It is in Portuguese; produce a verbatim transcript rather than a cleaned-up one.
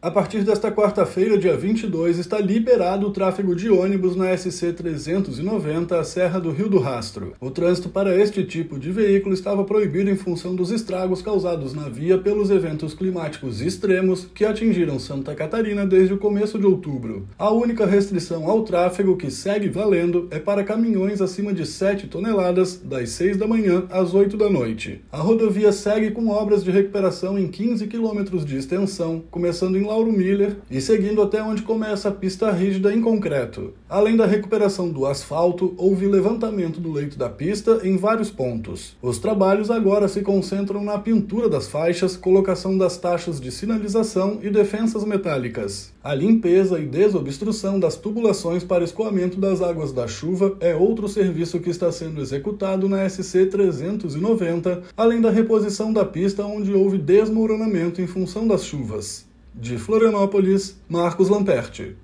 A partir desta quarta-feira, dia vinte e dois, está liberado o tráfego de ônibus na S C trezentos e noventa, a Serra do Rio do Rastro. O trânsito para este tipo de veículo estava proibido em função dos estragos causados na via pelos eventos climáticos extremos que atingiram Santa Catarina desde o começo de outubro. A única restrição ao tráfego que segue valendo é para caminhões acima de sete toneladas, das seis da manhã às oito da noite. A rodovia segue com obras de recuperação em quinze quilômetros de extensão, começando em Lauro Miller e seguindo até onde começa a pista rígida em concreto. Além da recuperação do asfalto, houve levantamento do leito da pista em vários pontos. Os trabalhos agora se concentram na pintura das faixas, colocação das taxas de sinalização e defensas metálicas. A limpeza e desobstrução das tubulações para escoamento das águas da chuva é outro serviço que está sendo executado na S C trezentos e noventa, além da reposição da pista onde houve desmoronamento em função das chuvas. De Florianópolis, Marcos Lamperti.